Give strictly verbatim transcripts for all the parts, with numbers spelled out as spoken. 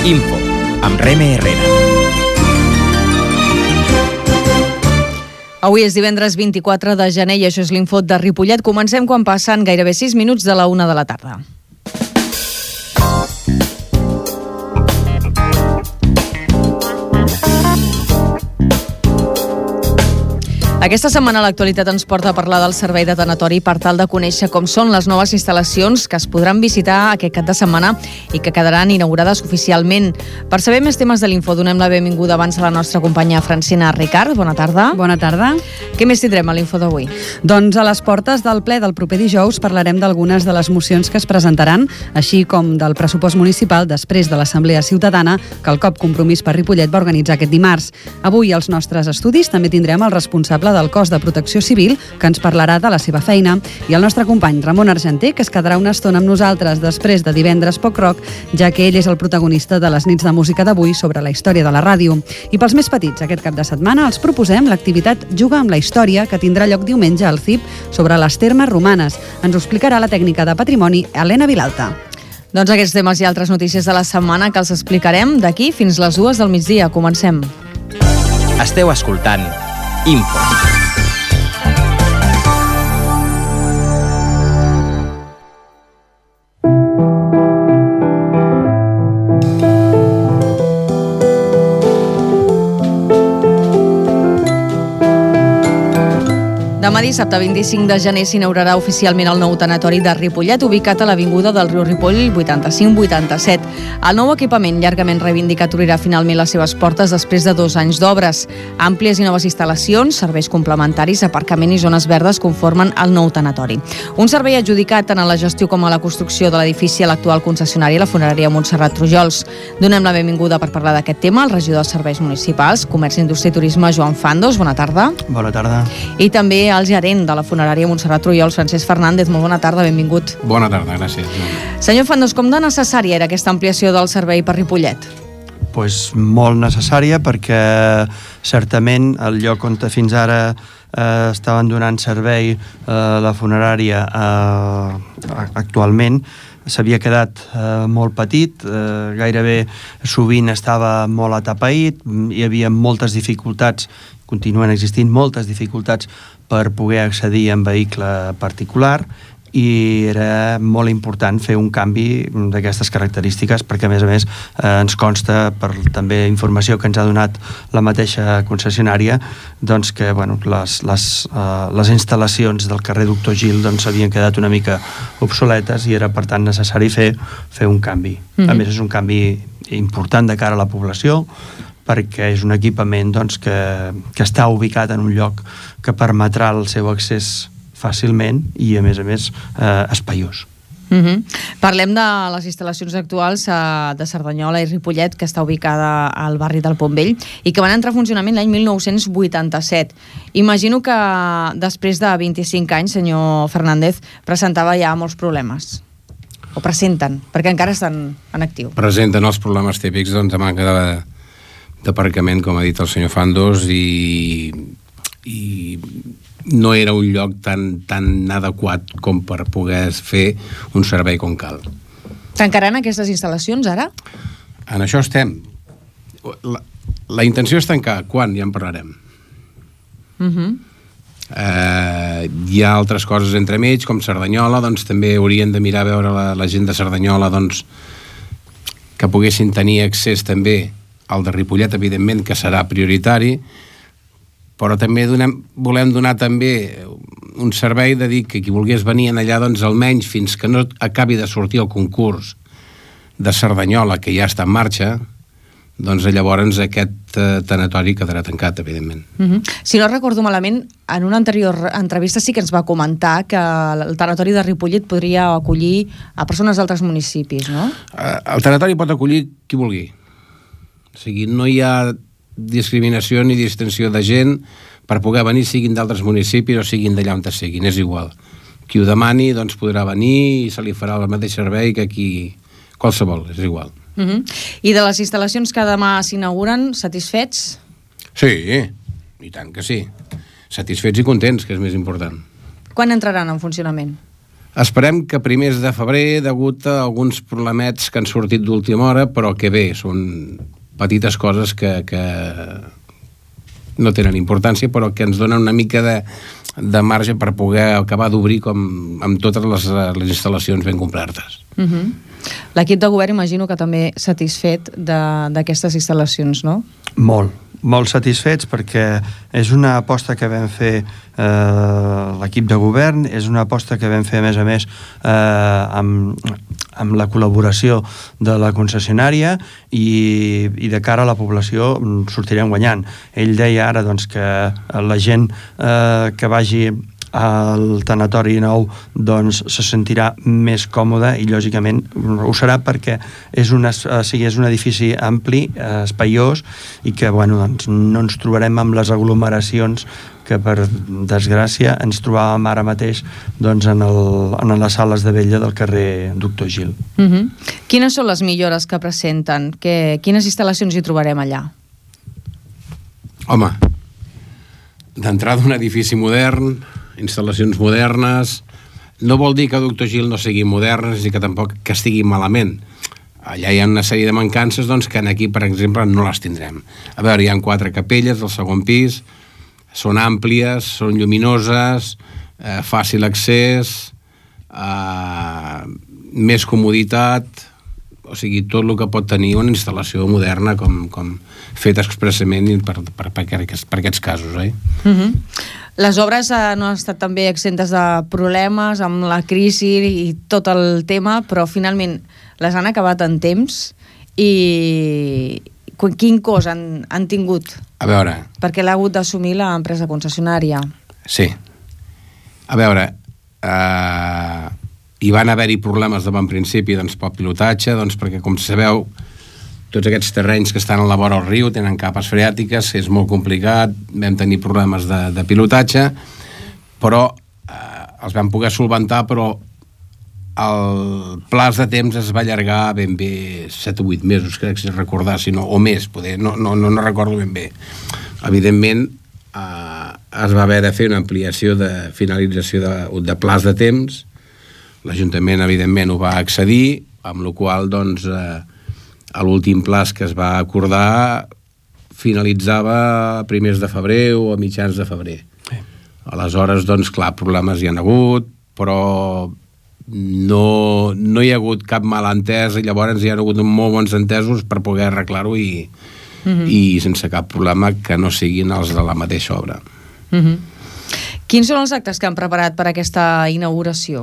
Info, amb Reme Herrera. Avui és divendres vint-i-quatre de gener i això és l'Info de Ripollet. Comencem quan passen gairebé sis minuts de la una de la tarda. Aquesta setmana l'actualitat ens porta a parlar del servei de tanatori per tal de conèixer com són les noves instal·lacions que es podran visitar aquest cap de setmana i que quedaran inaugurades oficialment. Per saber més temes de l'Info, donem la benvinguda abans a la nostra companya Francina Ricard. Bona tarda. Bona tarda. Què més tindrem a l'Info d'avui? Doncs a les portes del ple del proper dijous parlarem d'algunes de les mocions que es presentaran, així com del pressupost municipal després de l'Assemblea Ciutadana que el C O P Compromís per Ripollet va organitzar aquest dimarts. Avui als nostres estudis també tindrem el responsable del cos de protecció civil, que ens parlarà de la seva feina, i el nostre company Ramon Argenter, que es quedarà una estona amb nosaltres després de divendres Poc Rock, ja que ell és el protagonista de les nits de música d'avui sobre la història de la ràdio. I pels més petits, aquest cap de setmana els proposem l'activitat Juga amb la història, que tindrà lloc diumenge al C I P sobre les termes romanes. Ens ho explicarà la tècnica de patrimoni Helena Vilalta. Doncs aquests temes i altres notícies de la setmana que els explicarem d'aquí fins les dues del migdia. Comencem. Esteu escoltant Info. Demà dissabte vint-i-cinc de gener s'inaugurarà oficialment el nou tanatori de Ripollet, ubicat a l'avinguda del riu Ripoll vuitanta-cinc vuitanta-set. El nou equipament, llargament reivindicat, obrirà finalment les seves portes després de dos anys d'obres. Àmplies i noves instal·lacions, serveis complementaris, aparcament i zones verdes conformen el nou tanatori. Un servei adjudicat tant a la gestió com a la construcció de l'edifici a l'actual concessionària, la funerària Montserrat Trujols. Donem la benvinguda per parlar d'aquest tema al regidor de Serveis Municipals, Comerç, Indústria i Turisme, Joan Fandos. Bona tarda. Bona tarda. I també el gerent de la funerària Montserrat Trujols, Francesc Fernández. Molt bona tarda, benvingut. Bona tarda, gràcies. Senyor Fandos, com de necessària era aquesta ampliació del servei per Ripollet? Pues molt necessària, perquè certament el lloc on fins ara eh, estaven donant servei eh, la funerària eh, actualment s'havia quedat eh, molt petit, eh, gairebé sovint estava molt atapeït, hi havia moltes dificultats, continuen existint moltes dificultats per poder accedir en vehicle particular, i era molt important fer un canvi d'aquestes característiques, perquè a més a més eh, ens consta per també informació que ens ha donat la mateixa concessionària, doncs que bueno, les, les, eh, les instal·lacions del carrer Doctor Gil doncs havien quedat una mica obsoletes i era per tant necessari fer, fer un canvi. Mm-hmm. A més és un canvi important de cara a la població, perquè és un equipament doncs, que, que està ubicat en un lloc que permetrà el seu accés fàcilment i, a més a més, eh, espaiós. Uh-huh. Parlem de les instal·lacions actuals eh, de Cerdanyola i Ripollet, que està ubicada al barri del Pont Vell i que van entrar a funcionament l'any mil nou-cents vuitanta-set. Imagino que després de vint-i-cinc anys, senyor Fernández, presentava ja molts problemes. O presenten, perquè encara estan en actiu. Presenten els problemes típics doncs, de manca de, d'aparcament, com ha dit el senyor Fandos, i, i no era un lloc tan, tan adequat com per poder fer un servei com cal. Tancaran aquestes instal·lacions ara? En això estem. La, la intenció és tancar. Quan? Ja en parlarem. Uh-huh. Eh, hi ha altres coses entremig, com Cerdanyola, doncs també haurien de mirar a veure la, la gent de Cerdanyola, doncs, que poguessin tenir accés també al de Ripollet, evidentment, que serà prioritari, però també donem, volem donar també un servei de dir que qui volgués venir allà, doncs almenys fins que no acabi de sortir el concurs de Cerdanyola, que ja està en marxa, doncs llavors aquest eh, tanatori quedarà tancat, evidentment. Uh-huh. Si no recordo malament, en una anterior entrevista sí que ens va comentar que el tanatori de Ripollet podria acollir a persones d'altres municipis, no? Eh, el tanatori pot acollir qui vulgui. O sigui, no hi ha discriminació ni distinció de gent per poder venir, siguin d'altres municipis o siguin d'allà on siguin, és igual. Qui ho demani, doncs podrà venir i se li farà el mateix servei que qui qualsevol, és igual. Uh-huh. I de les instal·lacions que demà s'inauguren, satisfets? Sí, i tant que sí. Satisfets i contents, que és més important. Quan entraran en funcionament? Esperem que primers de febrer, degut a alguns problemets que han sortit d'última hora, però que bé, són petites coses que, que no tenen importància, però que ens donen una mica de, de marge per poder acabar d'obrir com amb totes les, les instal·lacions ben complertes. Uh-huh. L'equip de govern imagino que també satisfet d'aquestes instal·lacions, no? Molt, molt satisfets perquè és una aposta que vam fer eh, l'equip de govern, és una aposta que vam fer a més a més eh, amb, amb la col·laboració de la concessionària i, i de cara a la població sortirem guanyant. Ell deia ara doncs, que la gent eh, que vagi al tanatori nou doncs, se sentirà més còmode i lògicament ho serà perquè és, una, o sigui, és un edifici ampli, eh, espaiós i que bueno, doncs, no ens trobarem amb les aglomeracions que per desgràcia ens trobàvem ara mateix doncs, en, el, en les sales de vella del carrer Doctor Gil. Uh-huh. Quines són les millores que presenten? Que, quines instal·lacions hi trobarem allà? Home, d'entrada un edifici modern, instal·lacions modernes, no vol dir que Doctor Gil no sigui modern ni que tampoc que estigui malament. Allà hi ha una sèrie de mancances doncs, que aquí, per exemple, no les tindrem. A veure, hi ha quatre capelles al segon pis, són àmplies, són lluminoses, eh, fàcil accés, eh, més comoditat, o sigui, tot el que pot tenir una instal·lació moderna com, com feta expressament per, per, per, aquests, per aquests casos. Eh? Uh-huh. Les obres eh, no han estat també exemptes de problemes amb la crisi i tot el tema, però finalment les han acabat en temps i quin cost han, han tingut? A veure... Perquè l'ha hagut d'assumir l'empresa concessionària. Sí. A veure, eh, hi van haver-hi problemes de bon principi doncs, pel pilotatge, doncs, perquè com sabeu tots aquests terrenys que estan a la vora del riu tenen capes freàtiques, és molt complicat, vam tenir problemes de, de pilotatge, però eh, els vam poder solventar, però el plaç de temps es va allargar ben bé set o vuit mesos, crec que recordar, si no, o més, poder, no, no, no, no recordo ben bé. Evidentment, eh, es va haver de fer una ampliació de finalització de, de plaç de temps, l'Ajuntament, evidentment, ho va accedir, amb la qual cosa, doncs, eh, a l'últim plaç que es va acordar finalitzava a primers de febrer o a mitjans de febrer. Sí. Aleshores, doncs, clar, problemes hi han hagut, però no, no hi ha hagut cap malentès i llavors hi ha hagut molt bons entesos per poder arreglar-ho i, uh-huh. i sense cap problema que no siguin els de la mateixa obra. Uh-huh. Quins són els actes que han preparat per aquesta inauguració?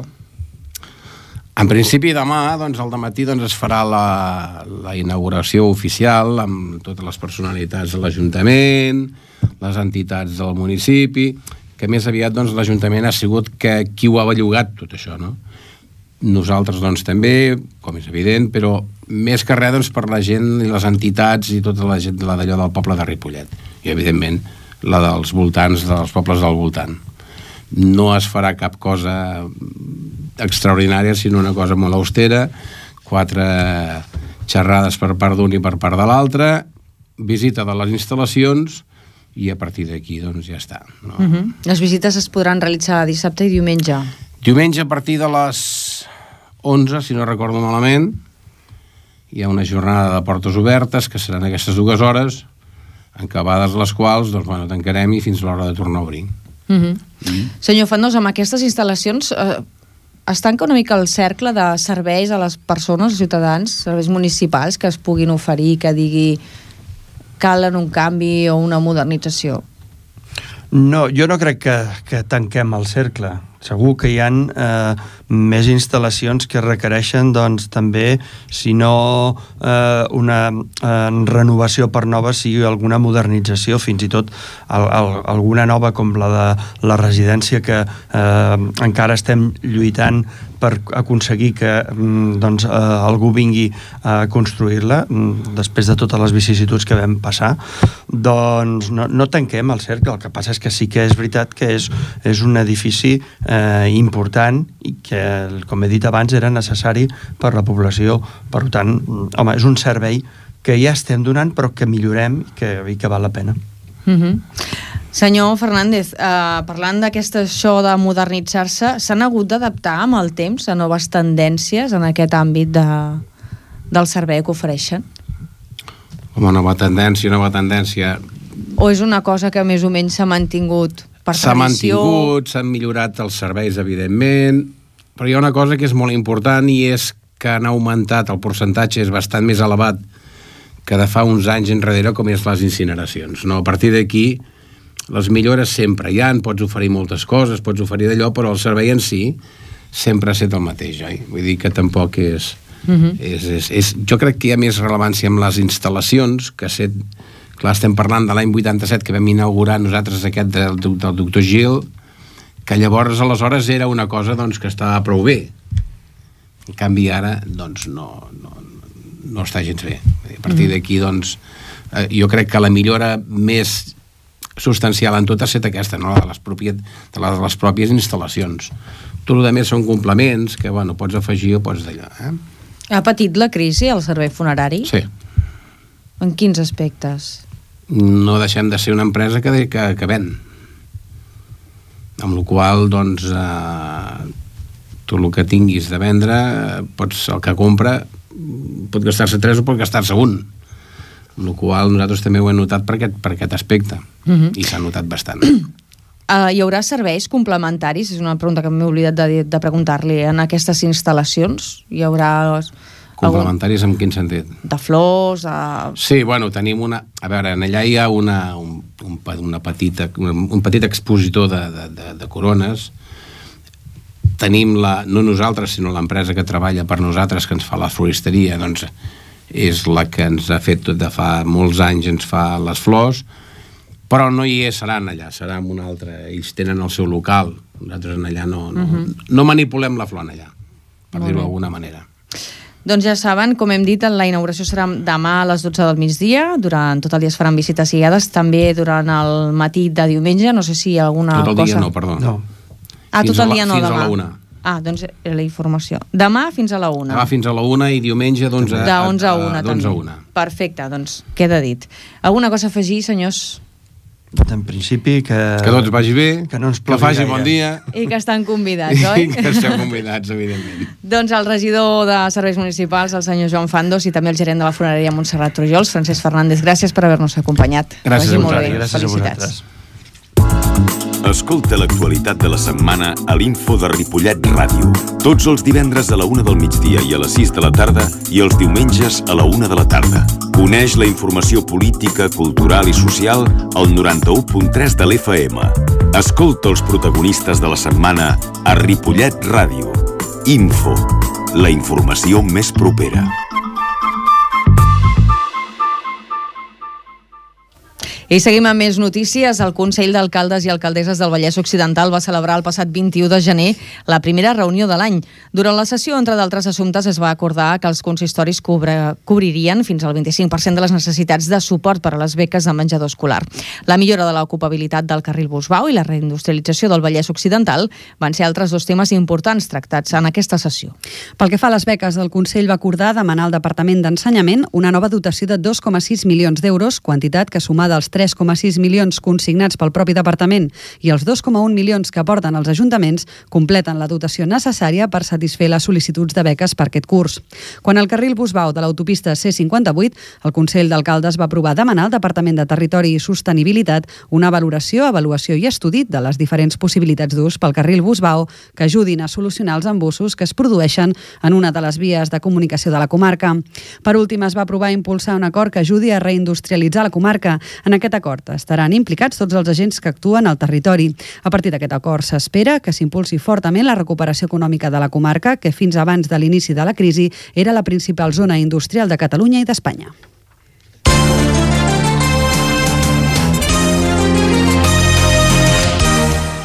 En principi demà, doncs, al dematí doncs, es farà la, la inauguració oficial amb totes les personalitats de l'Ajuntament, les entitats del municipi, que més aviat doncs, l'Ajuntament ha sigut que, qui ho ha bellugat tot això, no? Nosaltres doncs, també, com és evident, però més que res doncs, per la gent i les entitats i tota la gent d'allò del poble de Ripollet i evidentment la dels voltants, dels pobles del voltant. No es farà cap cosa extraordinària, sinó una cosa molt austera, quatre xerrades per part d'un i per part de l'altre, visita de les instal·lacions i a partir d'aquí doncs ja està. No? Uh-huh. Les visites es podran realitzar dissabte i diumenge? Diumenge a partir de les onze, si no recordo malament, hi ha una jornada de portes obertes que seran aquestes dues hores, acabades les quals doncs, bueno, tancarem i fins a l'hora de tornar a obrir. Uh-huh. Mm. Senyor Fandós, amb aquestes instal·lacions eh, es tanca una mica el cercle de serveis a les persones, als ciutadans, serveis municipals que es puguin oferir, que digui calen un canvi o una modernització? No, jo no crec que, que tanquem el cercle. Segur que hi ha eh, més instal·lacions que requereixen doncs, també, si no eh, una eh, renovació per nova, sigui alguna modernització, fins i tot el, el, alguna nova com la de la residència que eh, encara estem lluitant per aconseguir que doncs, eh, algú vingui a construir-la després de totes les vicissituds que vam passar. Doncs no, no tanquem el cercle, el que passa és que sí que és veritat que és, és un edifici eh, important i que, com he dit abans, era necessari per la població. Per tant, home, és un servei que ja estem donant però que millorem i que, i que val la pena. Uh-huh. Senyor Fernández, eh, parlant d'aquest això de modernitzar-se, s'han hagut d'adaptar amb el temps a noves tendències en aquest àmbit de, del servei que ofereixen? Home, nova tendència, nova tendència... O és una cosa que més o menys s'ha mantingut per tradició? S'ha mantingut, s'han millorat els serveis, evidentment, però hi ha una cosa que és molt important i és que han augmentat, el percentatge és bastant més elevat que de fa uns anys enrere, com és les incineracions. No? A partir d'aquí, les millores sempre hi ha, pots oferir moltes coses, pots oferir d'allò, però el servei en si sempre ha estat el mateix, oi? Vull dir que tampoc és... Uh-huh. és, és, és jo crec que hi ha més rellevància amb les instal·lacions, que set, clar, estem parlant de l'any vuitanta-set que vam inaugurar nosaltres aquest del, del doctor Gil, que llavors aleshores era una cosa doncs, que estava prou bé. En canvi ara doncs, no, no, no està gens bé. A partir d'aquí doncs, eh, jo crec que la millora més substancial en tot ha estat aquesta, no? de, les propiet, de, les, de les pròpies instal·lacions. Tot el més són complements que bueno, pots afegir o pots d'allò. Eh? Ha patit la crisi el servei funerari? Sí. En quins aspectes? No deixem de ser una empresa que, que, que ven. Amb la qual doncs, eh, tot el que tinguis de vendre, pots, el que compra pot gastar-se tres o pot gastar-se un. Amb la qual nosaltres també ho hem notat per aquest, per aquest aspecte. Uh-huh. I s'ha notat bastant. Uh, hi haurà serveis complementaris? És una pregunta que m'he oblidat de, de preguntar-li. En aquestes instal·lacions hi haurà... Complementaris en quin sentit? De flors, de... Sí, bueno, tenim una... A veure, en allà hi ha una, un, un, una petita, un, un petit expositor de, de, de, de corones. Tenim la... No nosaltres, sinó l'empresa que treballa per nosaltres, que ens fa la floristeria, doncs és la que ens ha fet tot de fa molts anys, ens fa les flors, però no hi seran allà, serà en un altre. Ells tenen el seu local, nosaltres en allà no, no, uh-huh. no manipulem la flor allà, per dir-ho d'alguna manera. Doncs ja saben, com hem dit, la inauguració serà demà a les dotze del migdia, durant tot el dia es faran visites guiades, també durant el matí de diumenge, no sé si hi ha alguna cosa... Tot el dia cosa... no, perdó. No. Ah, tot el dia no, fins demà. Fins a la una. Ah, doncs era la informació. Demà fins a la una. Demà fins a la una i diumenge d'onze a, de onze a una, d'onze a una. Perfecte, doncs queda dit. Alguna cosa a afegir, senyors? En principi que... Que tots vagi bé, que, no ens que faci gaire. bon dia... I que estan convidats, oi? I que esteu convidats, evidentment. Doncs el regidor de Serveis Municipals, el senyor Joan Fandos, i també el gerent de la funerària Montserrat Trujols, Francesc Fernández, gràcies per haver-nos acompanyat. Gràcies a vosaltres. Gràcies a vosaltres. Escolta l'actualitat de la setmana a l'Info de Ripollet Ràdio. Tots els divendres a la una del migdia i a les sis de la tarda i els diumenges a la una de la tarda. Coneix la informació política, cultural i social al noranta-u punt tres de l'F M. Escolta els protagonistes de la setmana a Ripollet Ràdio. Info, la informació més propera. I seguim amb més notícies. El Consell d'Alcaldes i Alcaldesses del Vallès Occidental va celebrar el passat vint-i-u de gener la primera reunió de l'any. Durant la sessió, entre d'altres assumptes, es va acordar que els consistoris cobra, cobririen fins al vint-i-cinc per cent de les necessitats de suport per a les beques de menjador escolar. La millora de l'ocupabilitat del carril Busbau i la reindustrialització del Vallès Occidental van ser altres dos temes importants tractats en aquesta sessió. Pel que fa a les beques, el Consell va acordar demanar al Departament d'Ensenyament una nova dotació de dos coma sis milions d'euros, quantitat que sumada als tres coma sis milions consignats pel propi departament i els dos coma un milions que aporten els ajuntaments completen la dotació necessària per satisfer les sol·licituds de beques per aquest curs. Quan el carril Busbau de l'autopista C cinquanta-vuit, el Consell d'Alcaldes va aprovar demanar al Departament de Territori i Sostenibilitat una valoració, avaluació i estudi de les diferents possibilitats d'ús pel carril Busbau que ajudin a solucionar els embussos que es produeixen en una de les vies de comunicació de la comarca. Per últim, es va aprovar impulsar un acord que ajudi a reindustrialitzar la comarca. En aquest acord estaran implicats tots els agents que actuen al territori. A partir d'aquest acord s'espera que s'impulsi fortament la recuperació econòmica de la comarca, que fins abans de l'inici de la crisi era la principal zona industrial de Catalunya i d'Espanya.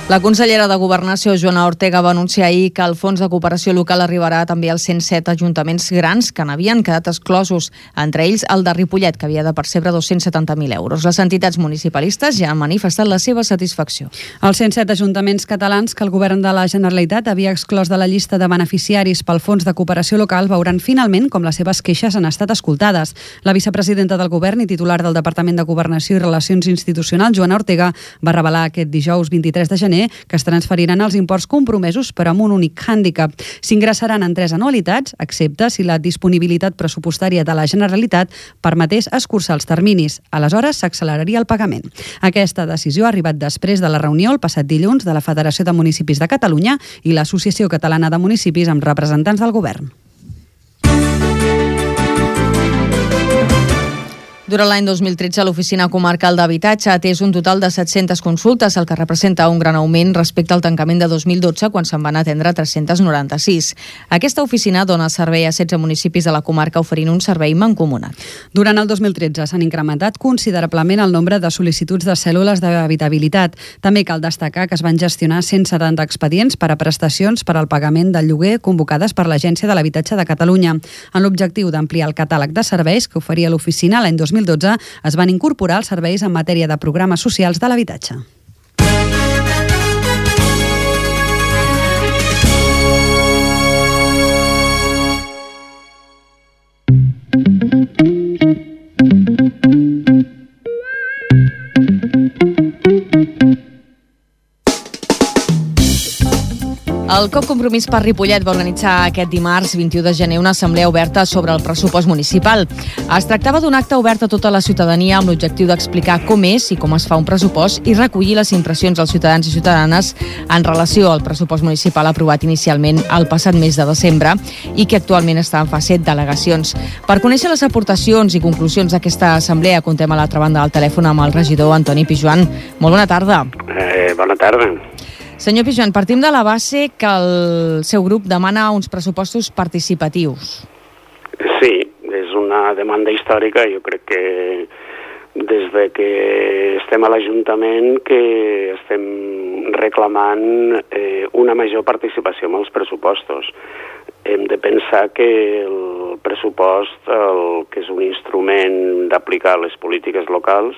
La consellera de Governació, Joana Ortega, va anunciar ahir que el fons de cooperació local arribarà també als cent set ajuntaments grans que n'havien quedat exclosos, entre ells el de Ripollet, que havia de percebre dos-cents setanta mil euros. Les entitats municipalistes ja han manifestat la seva satisfacció. Els cent set ajuntaments catalans que el govern de la Generalitat havia exclòs de la llista de beneficiaris pel fons de cooperació local veuran finalment com les seves queixes han estat escoltades. La vicepresidenta del govern i titular del Departament de Governació i Relacions Institucionals, Joana Ortega, va revelar aquest dijous vint-i-tres de gener que es transferiran els imports compromesos però amb un únic hàndicap. S'ingressaran en tres anualitats, excepte si la disponibilitat pressupostària de la Generalitat permetés escurçar els terminis. Aleshores s'acceleraria el pagament. Aquesta decisió ha arribat després de la reunió el passat dilluns de la Federació de Municipis de Catalunya i l'Associació Catalana de Municipis amb representants del govern. Durant l'any dos mil tretze, l'Oficina Comarcal d'Habitatge ha atès un total de set-centes consultes, el que representa un gran augment respecte al tancament de dos mil dotze, quan se'n van atendre tres-cents noranta-sis. Aquesta oficina dona servei a setze municipis de la comarca, oferint un servei mancomunat. Durant el dos mil tretze s'han incrementat considerablement el nombre de sol·licituds de cèl·lules d'habitabilitat. També cal destacar que es van gestionar cent setanta expedients per a prestacions per al pagament del lloguer convocades per l'Agència de l'Habitatge de Catalunya. En l'objectiu d'ampliar el catàleg de serveis que oferia l'oficina l'any dos mil dotze es van incorporar els serveis en matèria de programes socials de l'habitatge. El COP Compromís per Ripollet va organitzar aquest dimarts vint-i-u de gener una assemblea oberta sobre el pressupost municipal. Es tractava d'un acte obert a tota la ciutadania amb l'objectiu d'explicar com és i com es fa un pressupost i recollir les impressions dels ciutadans i ciutadanes en relació al pressupost municipal aprovat inicialment el passat mes de desembre i que actualment està en fase d'al·legacions. Per conèixer les aportacions i conclusions d'aquesta assemblea, contem a l'altra banda del telèfon amb el regidor Antoni Pijuan. Molt bona tarda. Eh, bona tarda. Senyor Pijuan, partim de la base que el seu grup demana uns pressupostos participatius. Sí, és una demanda històrica. Jo crec que des de que estem a l'Ajuntament que estem reclamant eh, una major participació en els pressupostos. Hem de pensar que el pressupost, el que és un instrument d'aplicar les polítiques locals,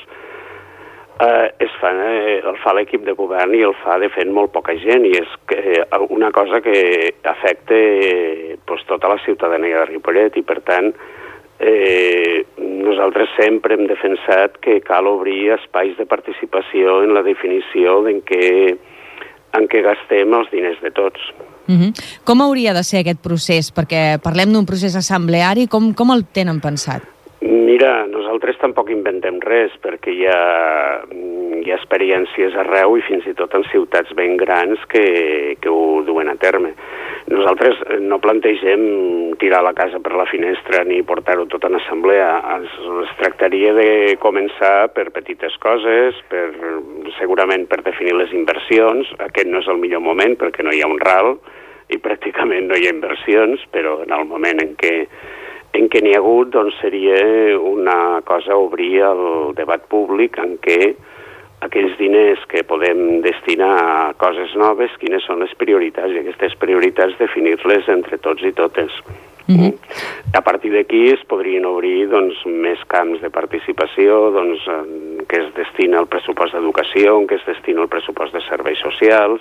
Eh, es fa, eh, el fa l'equip de govern i el fa de fet molt poca gent, i és que, eh, una cosa que afecta eh, pues, tota la ciutadania de Ripollet, i per tant eh, nosaltres sempre hem defensat que cal obrir espais de participació en la definició en què, en què gastem els diners de tots. Uh-huh. Com hauria de ser aquest procés? Perquè parlem d'un procés assembleari, com, com el tenen pensat? Mira, nosaltres tampoc inventem res, perquè hi ha, hi ha experiències arreu i fins i tot en ciutats ben grans que, que ho duen a terme. Nosaltres no plantegem tirar la casa per la finestra ni portar-ho tot en assemblea. Es, es tractaria de començar per petites coses, per, segurament per definir les inversions. Aquest no és el millor moment perquè no hi ha un ral i pràcticament no hi ha inversions, però en el moment en què en què n'hi ha hagut, doncs seria una cosa obrir el debat públic en què aquells diners que podem destinar a coses noves, quines són les prioritats, i aquestes prioritats definir-les entre tots i totes. Mm-hmm. A partir d'aquí es podrien obrir doncs, més camps de participació, doncs, en què es destina el pressupost d'educació, en què es destina el pressupost de serveis socials,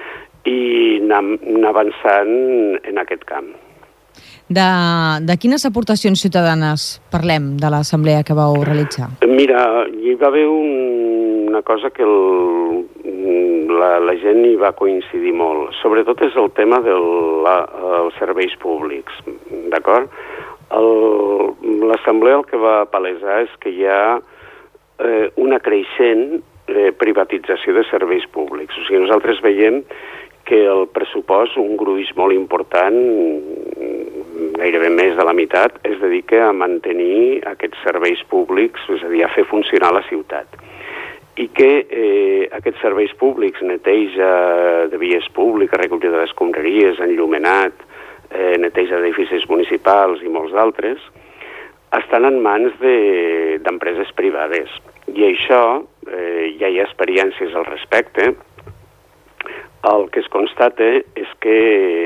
i anar, anar avançant en aquest camp. De, de quines aportacions ciutadanes parlem de l'assemblea que vau realitzar? Mira, hi va haver un, una cosa que el, la, la gent hi va coincidir molt. Sobretot és el tema dels serveis públics, d'acord? L'assemblea el que va palesar és que hi ha eh, una creixent eh, privatització de serveis públics. O sigui, nosaltres veiem que el pressupost, un gruix molt important, gairebé més de la meitat, es dedica a mantenir aquests serveis públics, és a dir, a fer funcionar la ciutat. I que eh, aquests serveis públics, neteja de vies públiques, recollida de escombraries, enllumenat, eh, neteja d'edificis municipals i molts d'altres, estan en mans d'empreses de, privades. I això, eh, ja hi ha experiències al respecte, el que es constata és que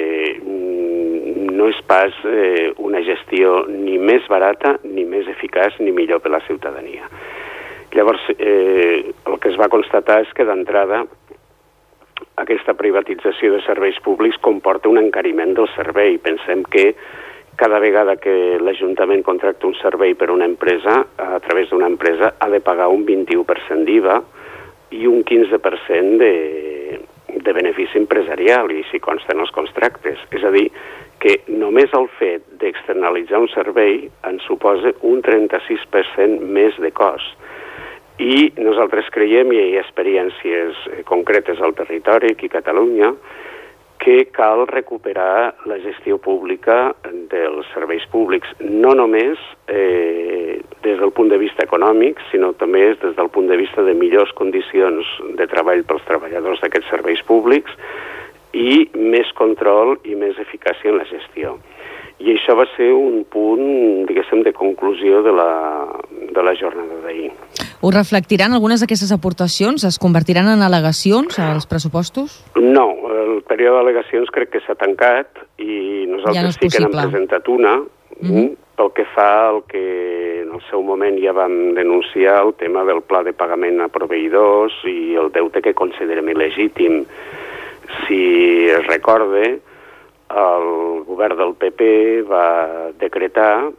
no és pas eh, una gestió ni més barata, ni més eficaç, ni millor per la ciutadania. Llavors, eh, el que es va constatar és que d'entrada aquesta privatització de serveis públics comporta un encariment del servei. Pensem que cada vegada que l'Ajuntament contracta un servei per una empresa, a través d'una empresa, ha de pagar un vint-i-u per cent d'I V A i un quinze per cent de, de benefici empresarial, i si consten els contractes. És a dir, que només el fet d'externalitzar un servei ens suposa un trenta-sis per cent més de cost. I nosaltres creiem, i hi ha experiències concretes al territori, aquí a Catalunya, que cal recuperar la gestió pública dels serveis públics, no només eh, des del punt de vista econòmic, sinó també des del punt de vista de millors condicions de treball pels treballadors d'aquests serveis públics i més control i més eficàcia en la gestió. I això va ser un punt, diguéssim, de conclusió de la, de la jornada d'ahir. Ho reflectiran algunes d'aquestes aportacions? Es convertiran en al·legacions als pressupostos? No, el període d'al·legacions crec que s'ha tancat i nosaltres ja no sí que n'hem presentat una, mm-hmm. pel que fa al que en el seu moment ja vam denunciar el tema del pla de pagament a proveïdors i el deute que considerem il·legítim. Si es recorde, el govern del P P va decretar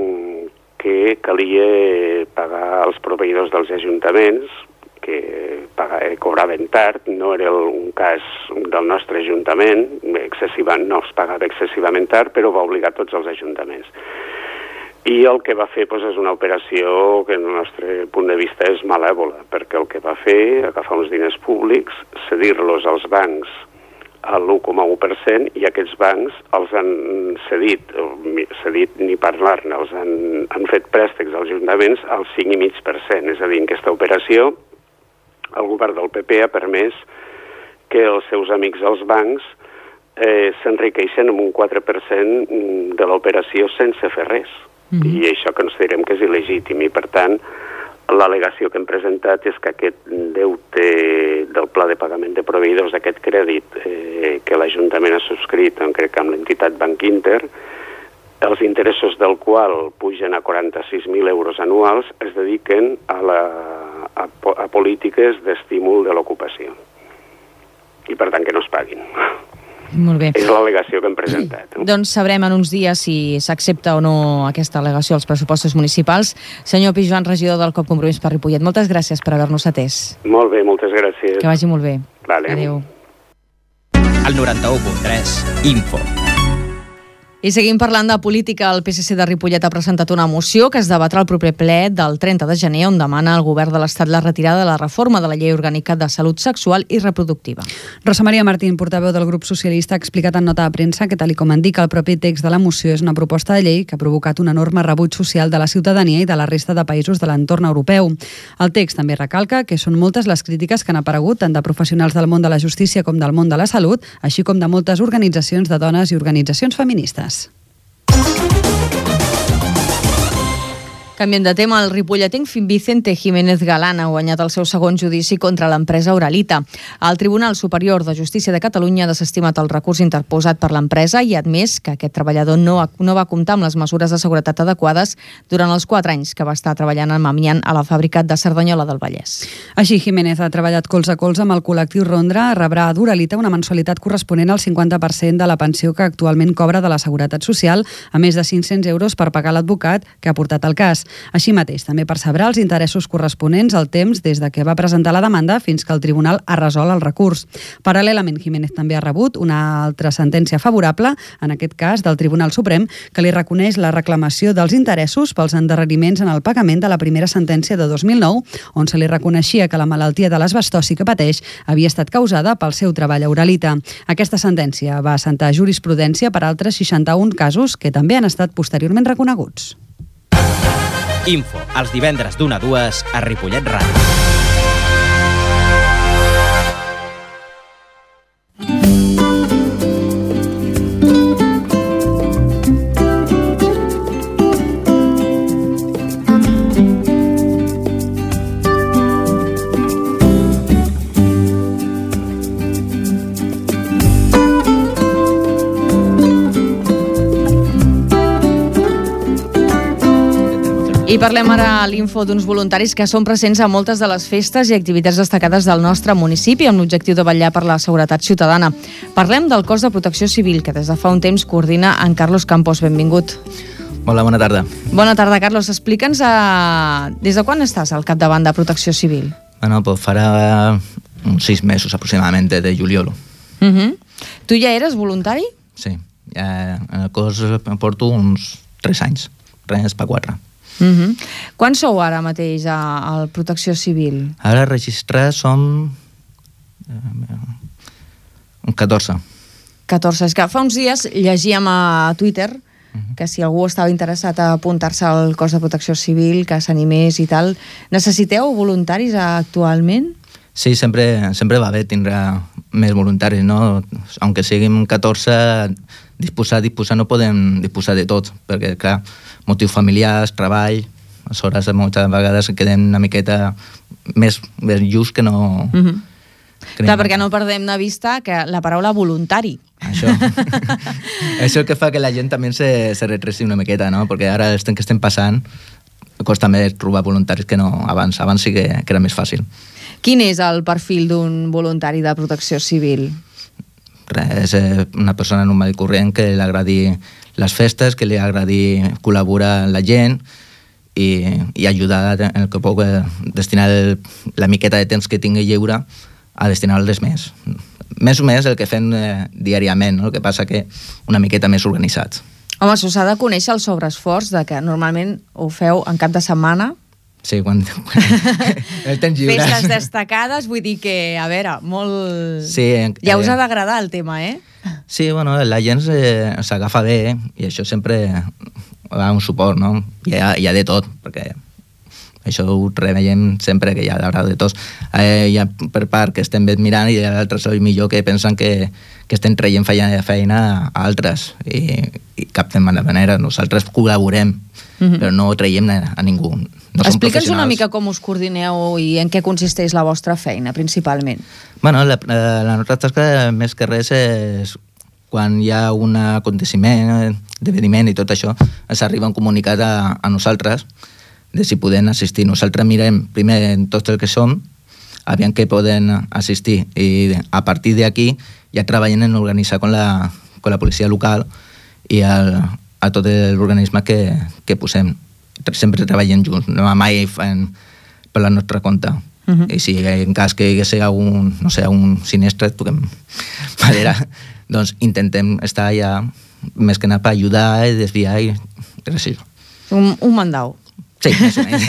que calia pagar els proveïdors dels ajuntaments, que cobraven tard, no era un cas del nostre ajuntament, excessiva, no es pagava excessivament tard, però va obligar tots els ajuntaments. I el que va fer doncs, és una operació que, del nostre punt de vista, és malèvola, perquè el que va fer, agafar uns diners públics, cedir-los als bancs a l'u coma u per cent, i aquests bancs els han cedit, cedit ni parlar-ne, els han, han fet préstecs als ajuntaments al cinc coma cinc per cent. És a dir, en aquesta operació, el govern del P P ha permès que els seus amics als bancs eh, s'enriqueixen amb un quatre per cent de l'operació sense fer res. Mm-hmm. I això considerem que és il·legítim, i per tant, l'al·legació que hem presentat és que aquest deute del pla de pagament de proveïdors, d'aquest crèdit eh, que l'Ajuntament ha subscrit, crec que amb l'entitat Banc Inter, els interessos del qual pugen a quaranta-sis mil euros anuals, es dediquen a, la, a, a polítiques d'estímul de l'ocupació. I per tant que no es paguin. Molt bé. És l'al·legació que hem presentat. Doncs sabrem en uns dies si s'accepta o no aquesta al·legació als pressupostos municipals. Senyor Pijoan, regidor del COP Compromís per Ripollet, moltes gràcies per haver-nos atès. Molt bé, moltes gràcies. Que vagi molt bé. Vale. Adéu. El noranta-u punt tres, Info. I seguim parlant de política. El P S C de Ripollet ha presentat una moció que es debatrà al proper ple del trenta de gener, on demana al govern de l'Estat la retirada de la reforma de la Llei Orgànica de Salut Sexual i Reproductiva. Rosa Maria Martín, portaveu del grup socialista, ha explicat en nota de premsa que, tal com indica el propi text de la moció, és una proposta de llei que ha provocat un enorme rebuig social de la ciutadania i de la resta de països de l'entorn europeu. El text també recalca que són moltes les crítiques que han aparegut tant de professionals del món de la justícia com del món de la salut, així com de moltes organitzacions de dones i organitzacions feministes. Canviem de tema, el ripolletenc Vicente Jiménez Galán ha guanyat el seu segon judici contra l'empresa Uralita. El Tribunal Superior de Justícia de Catalunya ha desestimat el recurs interposat per l'empresa i ha admès que aquest treballador no, no va comptar amb les mesures de seguretat adequades durant els quatre anys que va estar treballant amb amiant a la fàbrica de Cerdanyola del Vallès. Així, Jiménez ha treballat colze a colze amb el col·lectiu Rondra, rebrà d'Uralita una mensualitat corresponent al cinquanta per cent de la pensió que actualment cobra de la Seguretat Social, a més de cinc-cents euros per pagar l'advocat que ha portat el cas. Així mateix, també percebrà els interessos corresponents al temps des de que va presentar la demanda fins que el tribunal ha resolt el recurs. Paral·lelament, Jiménez també ha rebut una altra sentència favorable, en aquest cas del Tribunal Suprem, que li reconeix la reclamació dels interessos pels endarreriments en el pagament de la primera sentència de dos mil nou, on se li reconeixia que la malaltia de l'asbestosi que pateix havia estat causada pel seu treball a Uralita. Aquesta sentència va assentar jurisprudència per altres seixanta-un casos que també han estat posteriorment reconeguts. Info, els divendres d'una a dues a Ripollet Ràdio. I parlem ara a l'Info d'uns voluntaris que són presents a moltes de les festes i activitats destacades del nostre municipi amb l'objectiu de vetllar per la seguretat ciutadana. Parlem del Cos de Protecció Civil, que des de fa un temps coordina en Carlos Campos. Benvingut. Hola, bona tarda. Bona tarda, Carlos. Explica'ns a... des de quan estàs al capdavant de Protecció Civil? Bueno, pues farà uns sis mesos aproximadamente, de juliol. Uh -huh. Tu ja eres voluntari? Sí, ja en el cos porto uns tres anys, res per quatre. Uh -huh. Quants sou ara mateix a, a Protecció Civil? Ara registrats som eh, uns catorze. catorze. És que fa uns dies llegíem a Twitter uh -huh. que si algú estava interessat a apuntar-se al Cos de Protecció Civil, que s'animés i tal. Necessiteu voluntaris actualment? Sí, sempre, sempre va bé tindre més voluntaris, no? Aunque siguin catorze, disposar, disposar, no podem disposar de tot, perquè, clar, motius familiars, treball, aleshores moltes vegades quedem una miqueta més, més just que no... Uh -huh. que clar, perquè no perdem de vista que la paraula voluntari. Això. Això el que fa que la gent també se, se retresi una miqueta, no? Perquè ara el temps que estem passant costa més trobar voluntaris que no abans. Abans sí que, que era més fàcil. Quin és el perfil d'un voluntari de Protecció Civil? Res, és una persona normal i corrent que li agradi les festes, que li agradi col·laborar amb la gent i, i ajudar en el que puc destinar el, la miqueta de temps que tingui lliure a destinar-les més. Més o més el que fem eh, diàriament, no? El que passa que una miqueta més organitzat. Home, això s'ha de conèixer el sobreesforç de que normalment ho feu en cap de setmana. Sí, quan, quan el temps lliure. Festes destacades, vull dir que, a veure, molt... Sí, ja us ha d'agradar el tema, eh? Sí, bueno, la gent s'agafa bé eh? I això sempre va un suport, no? Hi ha, hi ha de tot, perquè això ho reveiem sempre, que hi ha de tot. Eh, hi ha per part que estem bé mirant i altres millor que pensen que, que estem traient feina, feina a altres i, i cap de manera. Nosaltres col·laborem, uh-huh. però no traiem a, a ningú. No Explica'ns una mica com us coordineu i en què consisteix la vostra feina, principalment. Bueno, la, la, la nostra tasca, més que res, és quan hi ha un aconteciment, esdeveniment i tot això, ens arriba un comunicat a, a nosaltres de si podem assistir. Nosaltres mirem primer en tot el que som, aviam que poden assistir, i a partir d'aquí ja treballem en organitzar con la, con la policia local i el, a tot l'organisme que, que posem. Sempre treballem junts, no mai fem per la nostra compte. Uh-huh. I si en cas que hi hagués algun, no sé, un sinistre, toquem madera, doncs intentem estar allà més que anar per ajudar i desviar i res això. Un, un mandau. Sí, més o menys.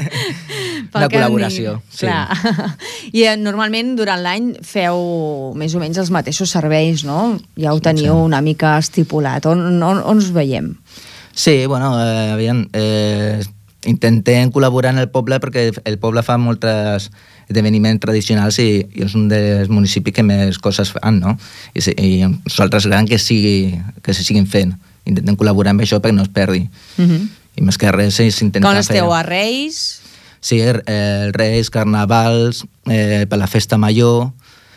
La col·laboració. Sí. I eh, normalment durant l'any feu més o menys els mateixos serveis, no? Ja ho teniu sí. una mica estipulat. On, on, on us veiem? Sí, bueno, eh, aviam, eh, intentem col·laborar en el poble perquè el poble fa moltes esdeveniments tradicionals i, i és un dels municipis que més coses fan, no? I, i nosaltres gran que, sigui, que se siguin fent. Intentem col·laborar amb això perquè no es perdi. Uh-huh. I més que res s'intenta fer... Quan esteu a Reis? Sí, eh, Reis, Carnavals, eh, per la Festa Major,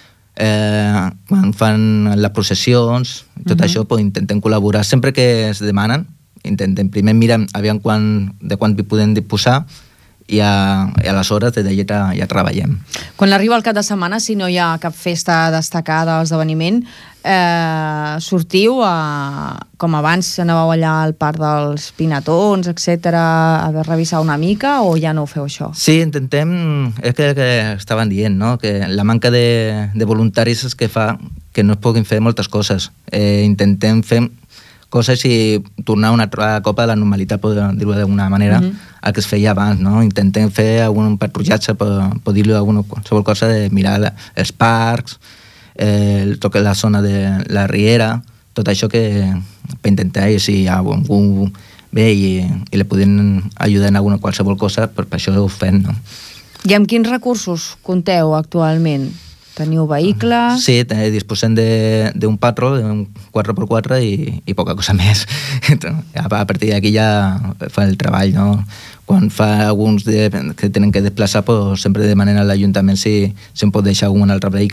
eh, quan fan les processions, tot uh-huh. això pues, intentem col·laborar. Sempre que es demanen, intentem primer mirar aviam quan, de quan podem disposar i a, i a les hores de d'allà ja, ja treballem. Quan arriba el cap de setmana, si no hi ha cap festa destacada o esdeveniment, eh, sortiu a, com abans anàveu allà al parc dels Pinatons, etcètera, a revisar una mica o ja no ho feu això? Sí, intentem, és que, que estaven dient, no? Que la manca de, de voluntaris és que fa que no es puguin fer moltes coses. Eh, intentem fer coses i tornar una altra copa a la normalitat, per dir-ho d'alguna manera, uh-huh. el que es feia abans, no? Intentem fer algun patrullatge, per, per dir-ho alguna qualsevol cosa, de mirar la, els parcs, eh, tocar la zona de la riera, tot això que per intentar, i si hi ha algú bé i, i li podem ajudar en alguna qualsevol cosa, per, per això ho fem, no? I amb quins recursos compteu actualment? Teniu vehicles? Sí, disposem d'un patró, d'un quatre per quatre i, i poca cosa més. A partir d'aquí ja fa el treball, no? Quan fa alguns de, que tenen que desplaçar, pues, sempre demanen a l'Ajuntament si, si em pot deixar algun altre vehicle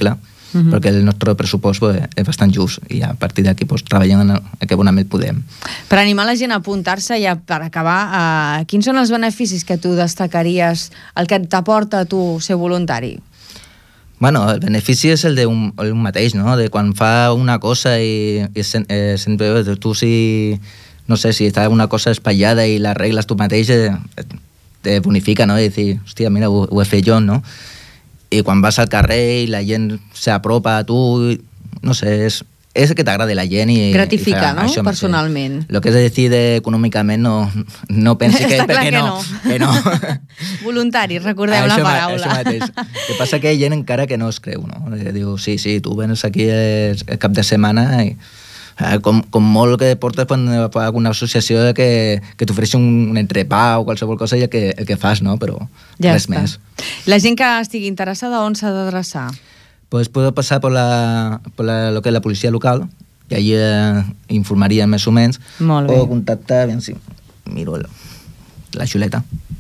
uh-huh. perquè el nostre pressupost pues, és bastant just i a partir d'aquí pues, treballem en el que bonament podem. Per animar la gent a apuntar-se, ja per acabar, eh, quins són els beneficis que tu destacaries, el que t'aporta a tu ser voluntari? Bueno, el benefici és el d'un mateix, no? De quan fa una cosa i, i sent, eh, sent, tu si, no sé, si està una cosa espatllada i l'arregles tu mateix, eh, te bonifica, no? I dir, hòstia, mira, ho, ho he fet jo, no? I quan vas al carrer i la gent s'apropa a tu, no sé, és, és que t'agrada la gent i... Gratifica, i no? això, Personalment. Lo que és decir econòmicament no, no pensi que, Està clar que, que no, no. que no. Voluntari, recordeu això, la paraula. Això mateix. El que passa que hi ha gent encara que no es creu, no? Diu, sí, sí, tu vens aquí el cap de setmana i com, com molt que portes per alguna associació que, que t'ofereixi un, un entrepà o qualsevol cosa i el que, el que fas, no? Però ja res està. més. La gent que estigui interessada, on s'ha d'adreçar? Pues puedo pasar por la, por la, lo que es la policía local y allí eh, informaría más o menos. Molt bé. O contactar, bien, si miro la, la xuleta.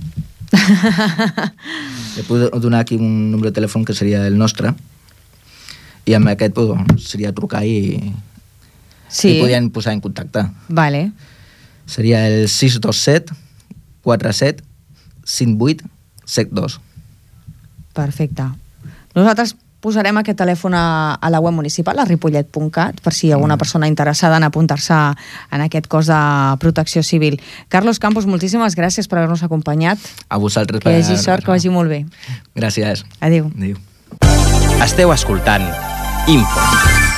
Le puedo donar aquí un número de telèfon que seria el nostre i amb aquest pues, seria trucar i, sí. i podien posar en contacte. Vale. Seria el sis dos set quatre set cinc vuit set dos. Perfecte. Nosaltres posarem aquest telèfon a, a la web municipal, a ripollet punt cat, per si hi ha alguna persona interessada en apuntar-se en aquest cos de protecció civil. Carlos Campos, moltíssimes gràcies per haver-nos acompanyat. A vosaltres. Que hi hagi sort, que vagi molt bé. Gràcies. Adéu. Adéu. Esteu escoltant Info.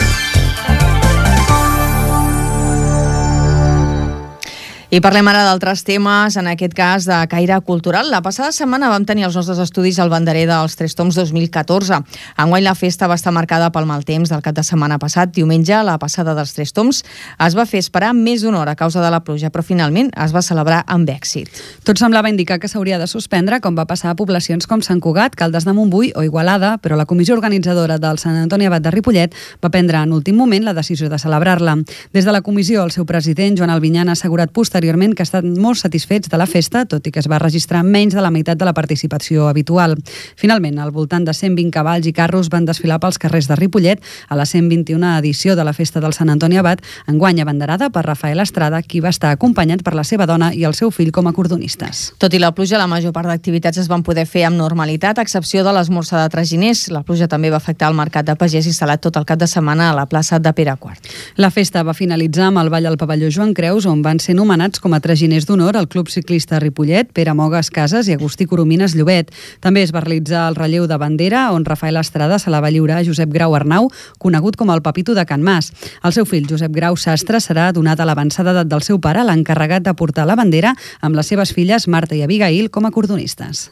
I parlem ara d'altres temes, en aquest cas de caire cultural. La passada setmana vam tenir els nostres estudis al banderer dels Tres Tombs dos mil catorze. Enguany la festa va estar marcada pel mal temps del cap de setmana passat. Diumenge, la passada dels Tres Tombs es va fer esperar més d'una hora a causa de la pluja, però finalment es va celebrar amb èxit. Tot semblava indicar que s'hauria de suspendre, com va passar a poblacions com Sant Cugat, Caldes de Montbui o Igualada, però la comissió organitzadora del Sant Antoni Abat de Ripollet va prendre en últim moment la decisió de celebrar-la. Des de la comissió, el seu president, Joan Albinyana, ha assegurat posteriorment que estan molt satisfets de la festa, tot i que es va registrar menys de la meitat de la participació habitual. Finalment, al voltant de cent vint cavalls i carros van desfilar pels carrers de Ripollet a la cent vint-i-una edició de la festa del Sant Antoni Abat, enguany abanderada per Rafael Estrada, qui va estar acompanyat per la seva dona i el seu fill com a cordonistes. Tot i la pluja, la major part d'activitats es van poder fer amb normalitat, a excepció de l'esmorzar de traginers. La pluja també va afectar el mercat de pagès instal·lat tot el cap de setmana a la plaça de Pere Quart. La festa va finalitzar amb el ball al pavelló Joan Creus, on van ser nomenats com a traginers d'honor el Club Ciclista Ripollet, Pere Mogues Casas i Agustí Coromines Llobet. També es va realitzar el relleu de bandera, on Rafael Estrada se la va lliurar a Josep Grau Arnau, conegut com el Papito de Can Mas. El seu fill, Josep Grau Sastre, serà donat a l'avançada edat del seu pare, l'encarregat de portar la bandera amb les seves filles Marta i Abigail com a cordonistes.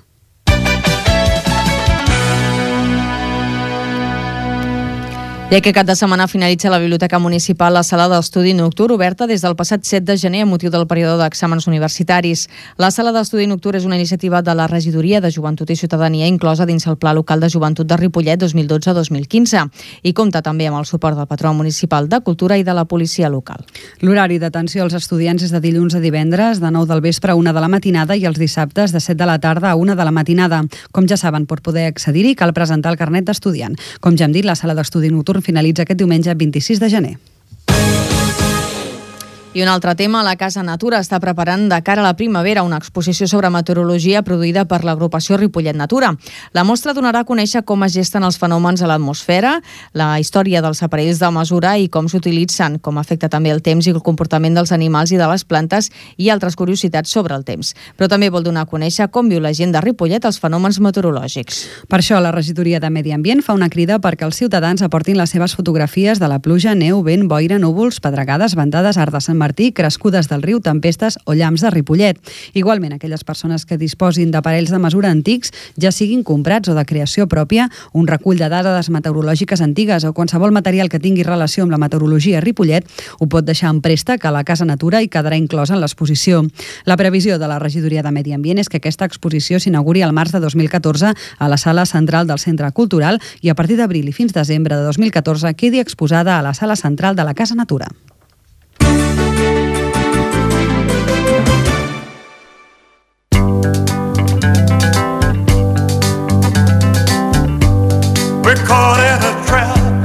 I aquest cap de setmana finalitza la Biblioteca Municipal la sala d'estudi nocturn, oberta des del passat set de gener a motiu del període d'exàmens universitaris. La sala d'estudi nocturn és una iniciativa de la Regidoria de Joventut i Ciutadania inclosa dins el Pla Local de Joventut de Ripollet dos mil dotze dos mil quinze i compta també amb el suport del Patró Municipal de Cultura i de la Policia Local. L'horari d'atenció als estudiants és de dilluns a divendres, de nou del vespre a una de la matinada i els dissabtes de set de la tarda a una de la matinada. Com ja saben, per poder accedir-hi cal presentar el carnet d'estudiant. Com ja hem dit, la sala d'estudi nocturn finalitza aquest diumenge vint-i-sis de gener. I un altre tema, la Casa Natura està preparant de cara a la primavera una exposició sobre meteorologia produïda per l'agrupació Ripollet Natura. La mostra donarà a conèixer com es gesten els fenòmens a l'atmosfera, la història dels aparells de mesura i com s'utilitzen, com afecta també el temps i el comportament dels animals i de les plantes i altres curiositats sobre el temps. Però també vol donar a conèixer com viu la gent de Ripollet els fenòmens meteorològics. Per això la Regidoria de Medi Ambient fa una crida perquè els ciutadans aportin les seves fotografies de la pluja, neu, vent, boira, núvols, pedregades, ventades, arc de Sant Martí, crescudes del riu, tempestes o llamps de Ripollet. Igualment, aquelles persones que disposin d'aparells de mesura antics, ja siguin comprats o de creació pròpia, un recull de dades meteorològiques antigues o qualsevol material que tingui relació amb la meteorologia a Ripollet, ho pot deixar en préstec a la Casa Natura i quedarà inclosa en l'exposició. La previsió de la Regidoria de Medi Ambient és que aquesta exposició s'inauguri al març de dos mil catorze a la sala central del Centre Cultural i a partir d'abril i fins desembre de dos mil catorze quedi exposada a la sala central de la Casa Natura. We're caught in a trap.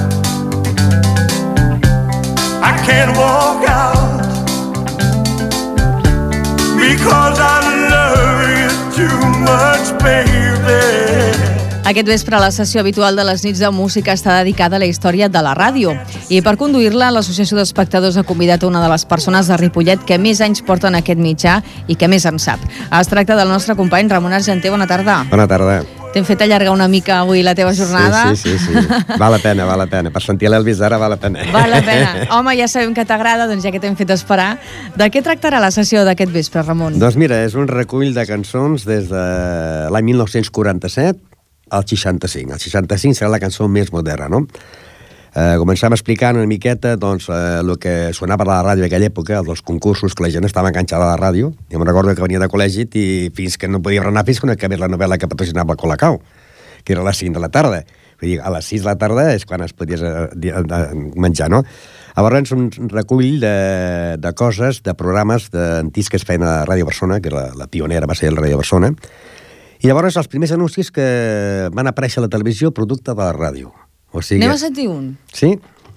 Aquest vespre la sessió habitual de les nits de música està dedicada a la història de la ràdio. I per conduir-la, l'Associació d'Espectadors ha convidat una de les persones de Ripollet que més anys porten aquest mitjà i que més en sap. Es tracta del nostre company Ramon Argenter. Bona tarda. Bona tarda. T'hem fet allargar una mica avui la teva jornada. Sí, sí, sí, sí. Val la pena, val la pena. Per sentir l'Elvis ara val la pena. Val la pena. Home, ja sabem que t'agrada, doncs ja que t'hem fet esperar. De què tractarà la sessió d'aquest vespre, Ramon? Doncs mira, és un recull de cançons des de l'any mil nou-cents quaranta-set al seixanta-cinc. El seixanta-cinc serà la cançó més moderna, no? Eh, començàvem explicant una miqueta doncs, eh, el que sonava a la ràdio aquella època, dels concursos, que la gent estava enganxada a la ràdio. I em recordo que venia de col·legi i fins que no podia anar fins que no acabés la novel·la que patrocinava el Colacao, que era a les cinc de la tarda. Vull dir, a les sis de la tarda és quan es podies menjar, no? Llavors, un recull de, de coses, de programes antics que es feien a Ràdio Barcelona, que la, la pionera va ser la Ràdio Barcelona. I llavors els primers anuncis que van aparèixer a la televisió producte de la ràdio. O sigui, anem a sentir un. Sí.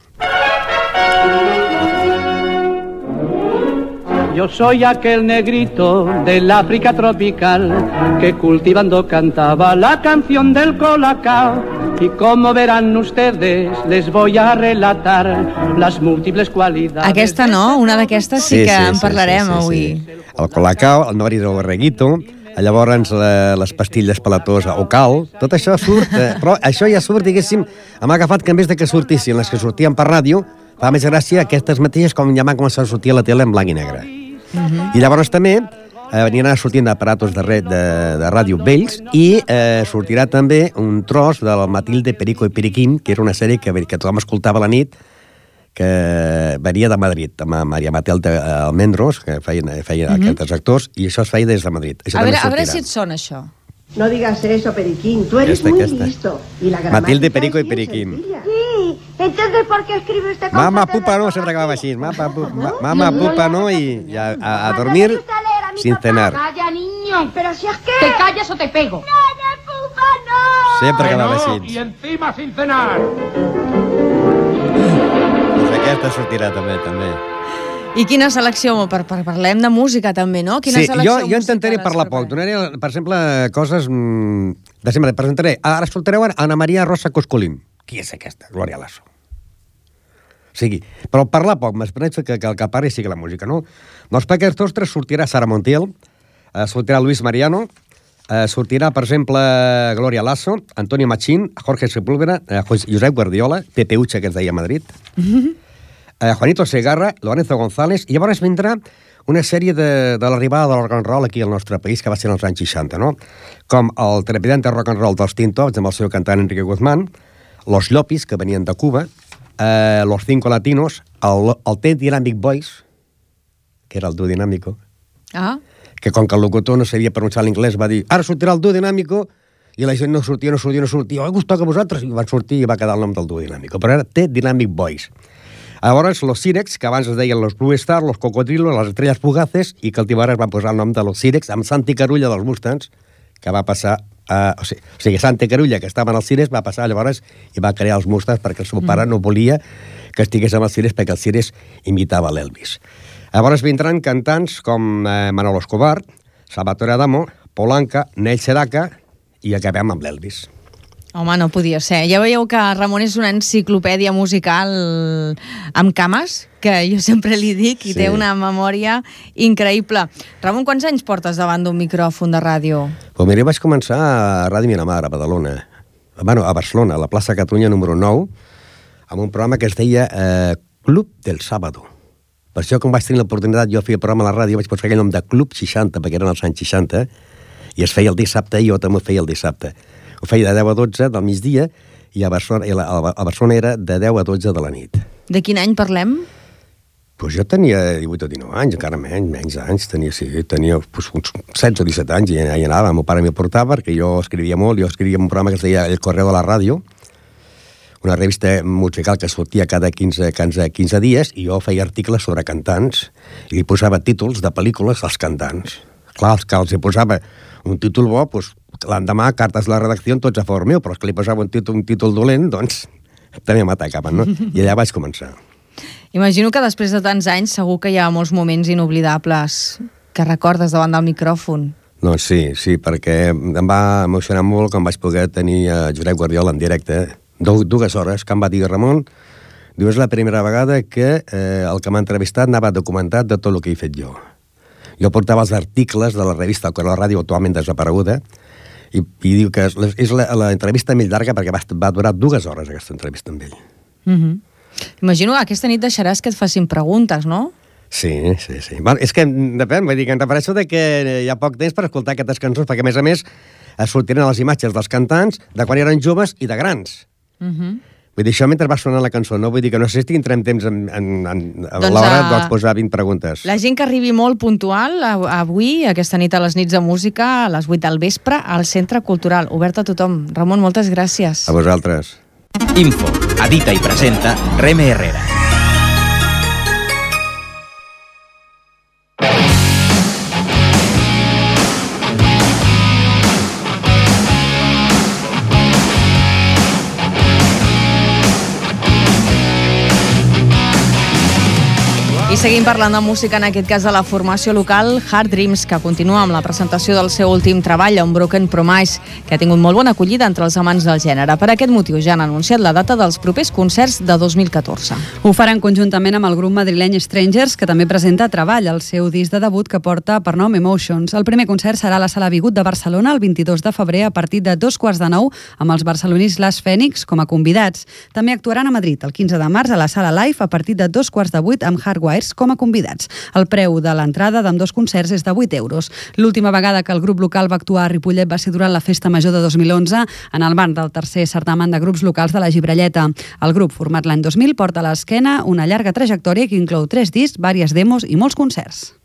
Yo soy aquel negrito del África tropical que cultivando cantaba la canción del Colacao. Y como verán ustedes, les voy a relatar las múltiples cualidades... Aquesta no, una d'aquestes sí, sí que sí, en parlarem sí, sí, avui. Sí, sí. El Colacao, el Nori del Borreguito, llavors la, les pastilles pelatós o cal, tot això surt, eh, però això ja surt, diguéssim, hem agafat que en vez de que sortissin les que sortien per ràdio, fa més gràcia aquestes mateixes com ja van començar a sortir a la tele en blanc i negre. Uh-huh. I llavors també eh, aniran sortint aparatos de, red, de, de ràdio vells i eh, sortirà també un tros del Matilde, Perico i Periquín, que era una sèrie que, que tothom escoltava a la nit, que venia de Madrid, amb Maria Matilde Almendros, que feien, feien uh-huh. aquests actors, i això es feia des de Madrid. Això a veure, a veure si et sona això. No digas eso, Periquín, tú eres esta, muy esta. listo. Y la Matilde, Perico y Periquín. Sí, entonces ¿por qué escribe usted con Mama, pupa, no, sempre acabava així. Mama, pupa, mama, pupa, no, y a, a, a dormir sin cenar. Calla, niño, pero si es que... Te callas o te pego. No, no, pupa, no. Sempre acabava així. Y encima sin cenar. Doncs aquesta sortirà també, també. I quina selecció? Per, per, parlem de música també, no? Quina sí, selecció jo, jo intentaré parlar poc. Donaré, per exemple, coses... Mmm, de sempre, presentaré. Ara escoltareu Ana Maria Rosa Coscolín. Qui és aquesta? Glòria Lasso. O sigui, però parlar poc, m'espereix que, que el que parli sigui la música, no? Doncs per aquests dos tres sortirà Sara Montiel, eh, sortirà Luis Mariano, eh, sortirà, per exemple, Glòria Lasso, Antonio Machín, Jorge Sepúlveda, eh, Josep Guardiola, Pepe Ucha, que es deia a Madrid, mm-hmm. eh, Juanito Segarra, Lorenzo González, i llavors vindrà una sèrie de, de l'arribada del rock and roll aquí al nostre país, que va ser als anys seixanta, no? Com el trepidante rock and roll dels Tintops, amb el seu cantant Enrique Guzmán, Los Llopis, que venien de Cuba, eh, Los Cinco Latinos, el, el T Dynamic Boys, que era el duo dinàmico, ah. que com que el locutor no sabia pronunciar l'inglès va dir, ara sortirà el duo dinàmico, i la gent no sortia, no sortia, no sortia, oi, us toca a vosaltres, i van sortir i va quedar el nom del duo dinàmico, però era T Dynamic Boys. Llavors, los Sirex, que abans es deien los Blue Star, los Cocodrilos, les Estrelles Fugaces, i que el Tibares va posar el nom de los Sirex, amb Santi Carulla dels Mustangs, que va passar a... O sigui, o sigui Santi Carulla, que estava en els Sirex, va passar llavors i va crear els Mustangs perquè el seu pare no volia que estigués amb els Sirex perquè el Sirex imitava l'Elvis. Llavors vindran cantants com eh, Manolo Escobar, Salvatore Adamo, Polanca, Nell Sedaka, i acabem amb l'Elvis. Home, no podia ser. Ja veieu que Ramon és una enciclopèdia musical amb cames, que jo sempre li dic, i sí. Té una memòria increïble. Ramon, quants anys portes davant d'un micròfon de ràdio? Pues mira, vaig començar a Ràdio Miramar, a Badalona. Bueno, a Barcelona, a la plaça Catalunya número nou, amb un programa que es deia eh, Club del Sábado. Per això, com vaig tenir l'oportunitat, jo feia programa a la ràdio, vaig posar aquell nom de Club seixanta, perquè eren els anys seixanta, i es feia el dissabte, i jo també ho feia el dissabte. Ho feia de deu a dotze del migdia i a Barcelona, a Barcelona era de deu a dotze de la nit. De quin any parlem? Pues jo tenia divuit o dinou anys, encara menys, menys anys, tenia, sí, tenia pues, uns setze o disset anys i ja hi anava, el meu pare m'hi portava perquè jo escrivia molt, jo escrivia un programa que es deia El Correo de la Ràdio, una revista musical que sortia cada quinze, quinze dies, i jo feia articles sobre cantants i li posava títols de pel·lícules als cantants. Clar, els que els hi posava un títol bo, doncs, l'endemà, cartes de la redacció, tots a favor meu, però els que li posava un títol, un títol dolent, doncs, també m'atacaven, no? I allà vaig començar. Imagino que després de tants anys segur que hi ha molts moments inoblidables que recordes davant del micròfon. No, sí, sí, perquè em va emocionar molt quan vaig poder tenir a Josep Guardiola en directe, dues hores, que em va dir Ramon, diu, és la primera vegada que eh, el que m'ha entrevistat anava documentat de tot el que he fet jo. Jo portava els articles de la revista El Cor de la Ràdio, actualment desapareguda, i, i diu que és, és l'entrevista més llarga perquè va, va durar dues hores aquesta entrevista amb ell. Mm-hmm. Imagino que aquesta nit deixaràs que et facin preguntes, no? Sí, sí, sí. Bueno, és que depèn, vull dir que em refereixo de que hi ha poc temps per escoltar aquestes cançons, perquè a més a més es sortiran les imatges dels cantants de quan eren joves i de grans. Mm-hmm. Vull dir, això mentre va sonant la cançó, no? Vull dir que no sé si tindrem temps en, en, en, a doncs l'hora a... de posar vint preguntes. La gent que arribi molt puntual avui, aquesta nit a les nits de música, a les vuit del vespre, al Centre Cultural, obert a tothom. Ramon, moltes gràcies. A vosaltres. Info, edita i presenta Reme Herrera. I seguim parlant de música, en aquest cas de la formació local Hard Dreams, que continua amb la presentació del seu últim treball, Unbroken Promise, que ha tingut molt bona acollida entre els amants del gènere. Per aquest motiu ja han anunciat la data dels propers concerts de dos mil catorze. Ho faran conjuntament amb el grup madrileny Strangers, que també presenta Treball, el seu disc de debut que porta per nom Emotions. El primer concert serà a la Sala Bigut de Barcelona el vint-i-dos de febrer a partir de dos quarts de nou amb els barcelonis Las Fènix com a convidats. També actuaran a Madrid el quinze de març a la Sala Live a partir de dos quarts de vuit amb Hardwires com a convidats. El preu de l'entrada d'ambdós concerts és de vuit euros. L'última vegada que el grup local va actuar a Ripollet va ser durant la Festa Major de dos mil onze en el marc del tercer certamen de grups locals de la Gibrelleta. El grup, format l'any dos mil, porta a l'esquena una llarga trajectòria que inclou tres discs, vàries demos i molts concerts.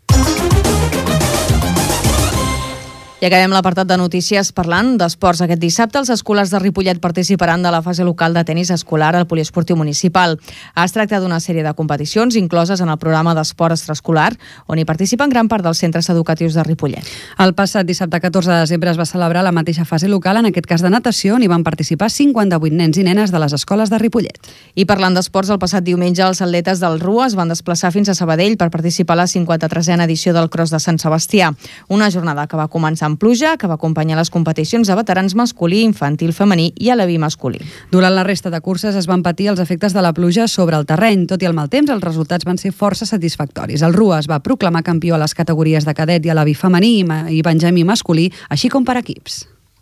I acabem l'apartat de notícies parlant d'esports. Aquest dissabte els escolars de Ripollet participaran de la fase local de tenis escolar al poliesportiu municipal. Es tracta d'una sèrie de competicions incloses en el programa d'esport extraescolar, on hi participen gran part dels centres educatius de Ripollet. El passat dissabte catorze de desembre es va celebrar la mateixa fase local, en aquest cas de natació, on hi van participar cinquanta-vuit nens i nenes de les escoles de Ripollet. I parlant d'esports, el passat diumenge els atletes del R U A es van desplaçar fins a Sabadell per participar a la cinquanta-tresena edició del Cross de Sant Sebastià, una jornada que va començar amb pluja, que va acompanyar les competicions de veterans masculí, infantil, femení i aleví masculí. Durant la resta de curses es van patir els efectes de la pluja sobre el terreny. Tot i el mal temps, els resultats van ser força satisfactoris. El R U A es va proclamar campió a les categories de cadet i aleví femení i benjamí masculí, així com per equips.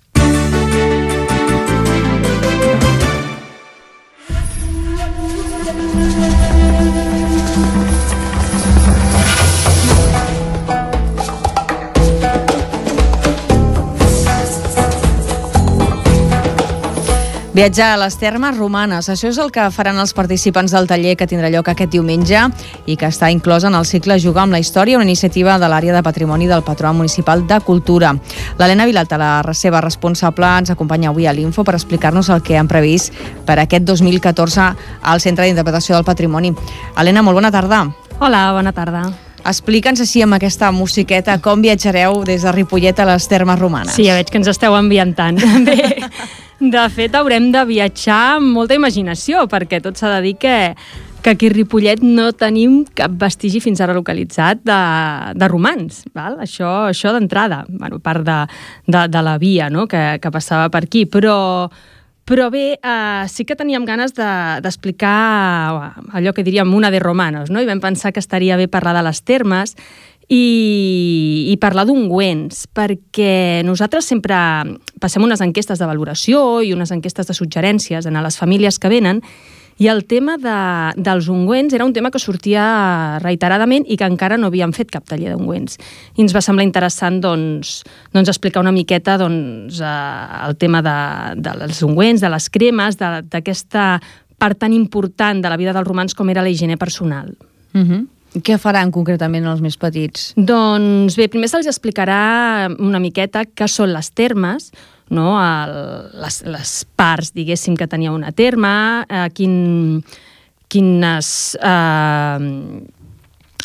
Viatjar a les termes romanes, això és el que faran els participants del taller que tindrà lloc aquest diumenge i que està inclòs en el cicle Jugar amb la història, una iniciativa de l'àrea de patrimoni del Patronat Municipal de Cultura. L'Helena Vilalta, la seva responsable, ens acompanya avui a l'Info per explicar-nos el que han previst per aquest dos mil catorze al Centre d'Interpretació del Patrimoni. Helena, molt bona tarda. Hola, bona tarda. Explica'ns així amb aquesta musiqueta com viatjareu des de Ripollet a les termes romanes. Sí, ja veig que ens esteu ambientant. Bé, de fet, haurem de viatjar amb molta imaginació, perquè tot s'ha de dir que, que aquí a Ripollet no tenim cap vestigi fins ara localitzat de, de romans. Val? Això, això d'entrada, bueno, part de, de, de la via, no?, que, que passava per aquí, però... Però bé, eh, sí que teníem ganes d'explicar de, allò que diríem una de romanos, no? I vam pensar que estaria bé parlar de les termes i, i parlar d'ungüents, perquè nosaltres sempre passem unes enquestes de valoració i unes enquestes de suggerències a les famílies que venen, i el tema de, dels ungüents era un tema que sortia reiteradament i que encara no havíem fet cap taller d'ungüents. I ens va semblar interessant doncs, doncs explicar una miqueta doncs, eh, el tema de, dels ungüents, de les cremes, d'aquesta part tan important de la vida dels romans com era la higiene personal. Uh-huh. Què faran concretament els més petits? Doncs bé, primer se'ls explicarà una miqueta què són les termes, no? El, les, les parts, diguéssim, que tenia una terma, eh, quin, quines, eh,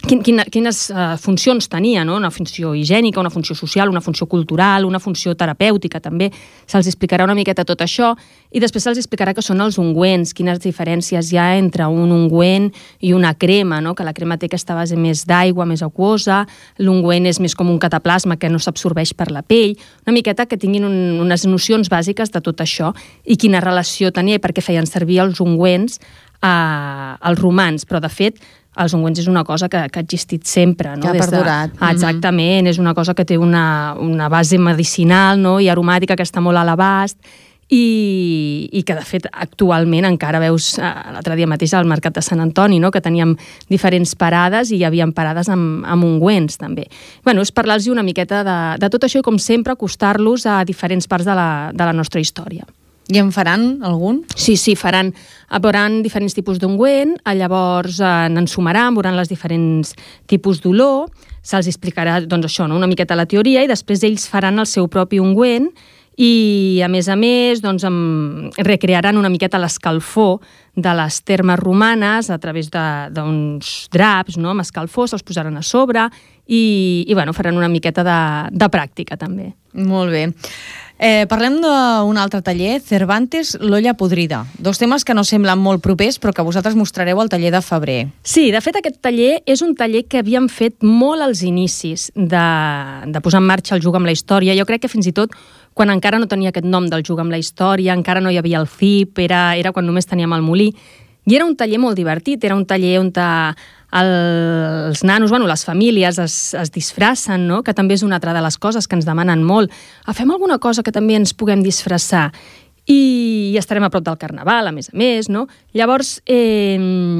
Quin, quina, quines uh, funcions tenia, no? Una funció higiènica, una funció social, una funció cultural, una funció terapèutica també. Se'ls explicarà una miqueta tot això i després se'ls explicarà que són els ungüents, quines diferències hi ha entre un ungüent i una crema, no? Que la crema té aquesta base més d'aigua, més aquosa, l'ungüent és més com un cataplasma que no s'absorbeix per la pell, una miqueta que tinguin un, unes nocions bàsiques de tot això i quina relació tenia i per què feien servir els ungüents eh, als romans, però de fet els ungüents és una cosa que, que ha existit sempre, no? Que ha Des de... perdurat. Ah, exactament, és una cosa que té una, una base medicinal, no? I aromàtica que està molt a l'abast i, i que de fet actualment encara veus eh, l'altre dia mateix al Mercat de Sant Antoni, no? Que teníem diferents parades i hi havia parades amb, amb ungüents també. Bueno, és parlar-los una miqueta de, de tot això i com sempre acostar-los a diferents parts de la, de la nostra història. I en faran algun? Sí, sí, faran, veuran diferents tipus d'ungüent, llavors eh, n'ensumaran, veuran les diferents tipus d'olor, se'ls explicarà doncs, això, no? Una miqueta la teoria i després ells faran el seu propi ungüent i, a més a més, doncs, amb, recrearan una miqueta l'escalfor de les termes romanes a través d'uns draps, no? Amb escalfor, se'ls posaran a sobre i, i bueno, faran una miqueta de, de pràctica, també. Molt bé. Eh, parlem d'un altre taller, Cervantes, l'olla podrida. Dos temes que no semblen molt propers, però que vosaltres mostrareu al taller de febrer. Sí, de fet aquest taller és un taller que havíem fet molt als inicis de, de posar en marxa el Juga amb la Història. Jo crec que fins i tot quan encara no tenia aquest nom del Juga amb la Història, encara no hi havia el C I P, era, era quan només teníem el Molí. I era un taller molt divertit, era un taller on el, els nanos, bueno, les famílies es, es disfracen, no? Que també és una altra de les coses que ens demanen molt. Ah, fem alguna cosa que també ens puguem disfressar. I, i estarem a prop del Carnaval, a més a més, no? Llavors, eh,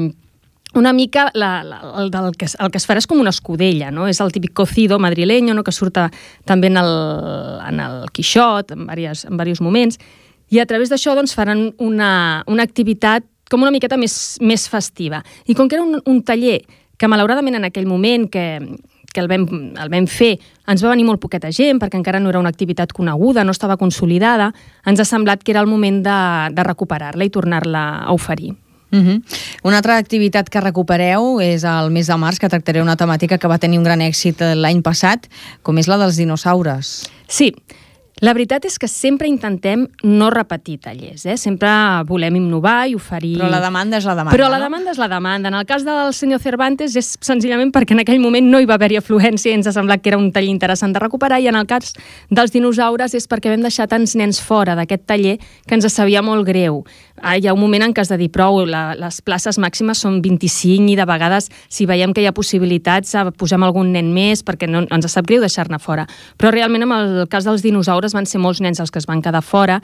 una mica la, la, el, el, que, el que es farà és com una escudella, no? És el típic cocido madrileño, no? Que surt també en el, en el Quixot, en, diversos, en diversos moments, i a través d'això doncs, faran una, una activitat com una miqueta més, més festiva. I com que era un, un taller que malauradament en aquell moment que, que el, vam, el vam fer ens va venir molt poqueta gent perquè encara no era una activitat coneguda, no estava consolidada, ens ha semblat que era el moment de, de recuperar-la i tornar-la a oferir. Uh-huh. Una altra activitat que recupereu és el mes de març, que tractaré una temàtica que va tenir un gran èxit l'any passat, com és la dels dinosaures. Sí, la veritat és que sempre intentem no repetir tallers, eh? Sempre volem innovar i oferir... Però la demanda és la demanda, Però la no? demanda és la demanda. En el cas del senyor Cervantes és senzillament perquè en aquell moment no hi va haver-hi afluència i ens ha semblat que era un taller interessant de recuperar, i en el cas dels dinosaures és perquè vam deixar tants nens fora d'aquest taller que ens sabia molt greu. Ah, hi ha un moment en què has de dir prou, la, les places màximes són vint-i-cinc i de vegades si veiem que hi ha possibilitats posem algun nen més perquè no, ens sap greu deixar-ne fora. Però realment en el cas dels dinosaures van ser molts nens els que es van quedar fora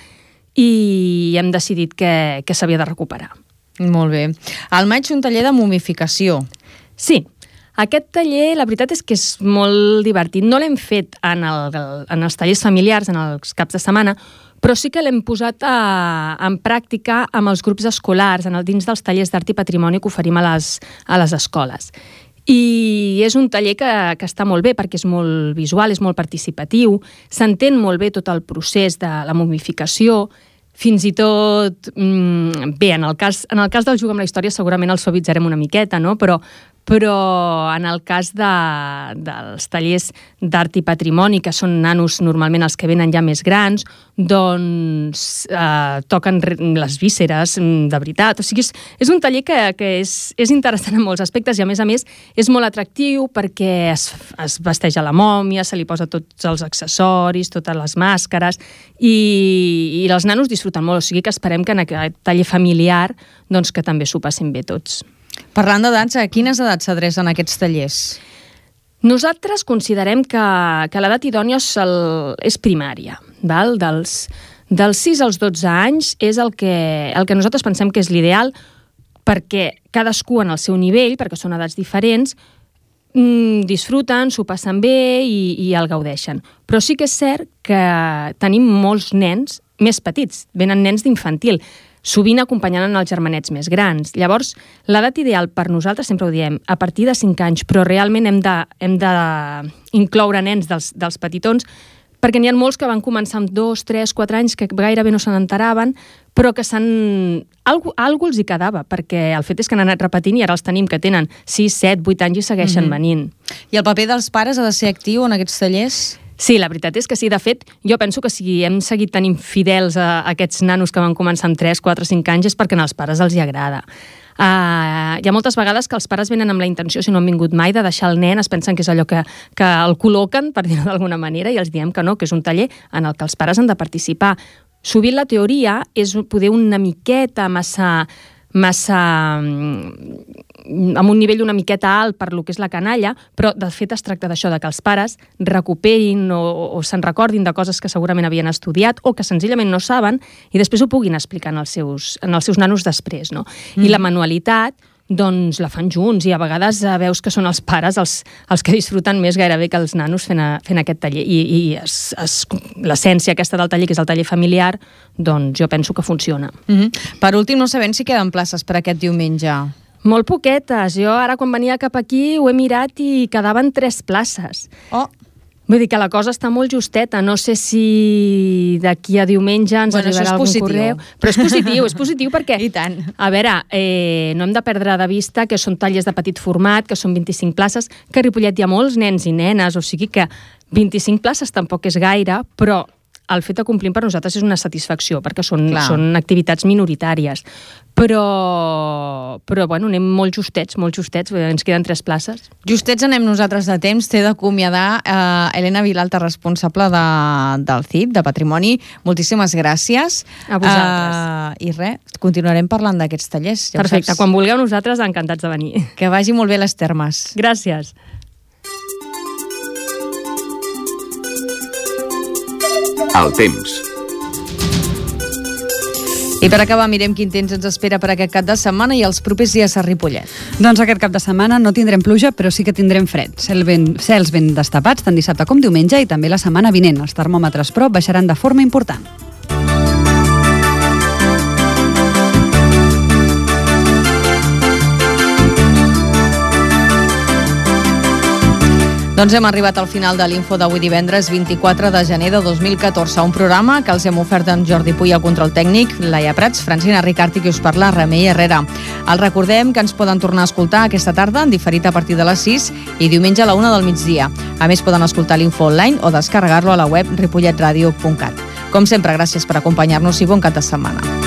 i hem decidit que, que s'havia de recuperar. Molt bé. Al maig un taller de momificació. Sí, aquest taller la veritat és que és molt divertit. No l'hem fet en, el, en els tallers familiars, en els caps de setmana, però sí que l'hem posat a, en pràctica amb els grups escolars, en el, dins dels tallers d'art i patrimoni que oferim a les, a les escoles. I és un taller que, que està molt bé perquè és molt visual, és molt participatiu, s'entén molt bé tot el procés de la momificació, fins i tot... Mmm, bé, en el, cas, en el cas del Juga amb la Història segurament el suavitzarem una miqueta, no? Però, però en el cas de, dels tallers d'art i patrimoni, que són nanos normalment els que venen ja més grans, doncs eh, toquen les vísceres de veritat. O sigui, és, és un taller que, que és, és interessant en molts aspectes i, a més a més, és molt atractiu perquè es, es vesteix a la mòmia, se li posa tots els accessoris, totes les màscares, i, i els nanos disfruten molt. O sigui que esperem que en aquest taller familiar doncs, que també s'ho passin bé tots. Parlant d'edats, a quines edats s'adrecen aquests tallers? Nosaltres considerem que, que l'edat idònia és, el, és primària, val? Dels, dels sis als dotze anys és el que, el que nosaltres pensem que és l'ideal perquè cadascú en el seu nivell, perquè són edats diferents, mmm, disfruten, s'ho passen bé i, i el gaudeixen. Però sí que és cert que tenim molts nens més petits, venen nens d'infantil, sovint acompanyant els germanets més grans. Llavors, l'edat ideal per nosaltres, sempre ho diem, a partir de cinc anys, però realment hem de, hem de incloure nens dels, dels petitons perquè n'hi ha molts que van començar amb dos, tres, quatre anys, que gairebé no se n'enteraven, però que s'han... Algú, algú els hi quedava, perquè el fet és que han anat repetint i ara els tenim que tenen sis, set, vuit anys i segueixen mm-hmm. venint. I el paper dels pares ha de ser actiu en aquests tallers? Sí, la veritat és que sí. De fet, jo penso que si hem seguit tenint fidels a aquests nanos que van començar amb tres, quatre, cinc anys és perquè als pares els hi agrada. Uh, hi ha moltes vegades que els pares venen amb la intenció, si no han vingut mai, de deixar el nen, es pensen que és allò que, que el col·loquen, per dir-ho d'alguna manera, i els diem que no, que és un taller en el que els pares han de participar. Sovint la teoria és poder una miqueta massa... massa amb un nivell una miqueta alt per lo que és la canalla, però de fet es tracta d'això, de que els pares recuperin o, o se'n recordin de coses que segurament havien estudiat o que senzillament no saben i després ho puguin explicar en els seus, en els seus nanos després, no? Mm. I la manualitat doncs la fan junts i a vegades veus que són els pares els, els que disfruten més gairebé que els nanos fent, a, fent aquest taller i, i es, es, l'essència aquesta del taller, que és el taller familiar, doncs jo penso que funciona. Mm-hmm. Per últim, no sabem si queden places per aquest diumenge. Molt poquetes. Jo ara quan venia cap aquí ho he mirat i quedaven tres places. Oh! Vull dir que la cosa està molt justeta. No sé si d'aquí a diumenge ens bueno, arribarà algun positiu. correu. Però és positiu, és positiu perquè... I tant. A veure, eh, no hem de perdre de vista que són tallers de petit format, que són vint-i-cinc places, que a Ripollet hi ha molts nens i nenes, o sigui que vint-i-cinc places tampoc és gaire, però el fet de complir per nosaltres és una satisfacció, perquè són, són activitats minoritàries. Però, però bueno, anem molt justets, molt justets, ens queden tres places. Justets anem nosaltres de temps, t'he d'acomiadar eh, Helena Vilalta, responsable de, del C I P, de Patrimoni. Moltíssimes gràcies. A vosaltres. Uh, I res, continuarem parlant d'aquests tallers. Ja perfecte, quan vulgueu nosaltres, encantats de venir. Que vagi molt bé les termes. Gràcies. El temps. I per acabar, mirem quin temps ens espera per aquest cap de setmana i els propers dies a Ripollet. Doncs aquest cap de setmana no tindrem pluja, però sí que tindrem fred. Cel ben, cels ben destapats, tant dissabte com diumenge, i també la setmana vinent. Els termòmetres, però, baixaran de forma important. Doncs hem arribat al final de l'Info d'avui divendres vint-i-quatre de gener de dos mil catorze, un programa que els hem ofert en Jordi Puy al control tècnic, Laia Prats, Francina Ricart i qui us parla, Remei Herrera. Els recordem que ens poden tornar a escoltar aquesta tarda, en diferit a partir de les sis i diumenge a la una del migdia. A més, poden escoltar l'Info online o descarregar-lo a la web ripolletradio punt cat. Com sempre, gràcies per acompanyar-nos i bon cap de setmana.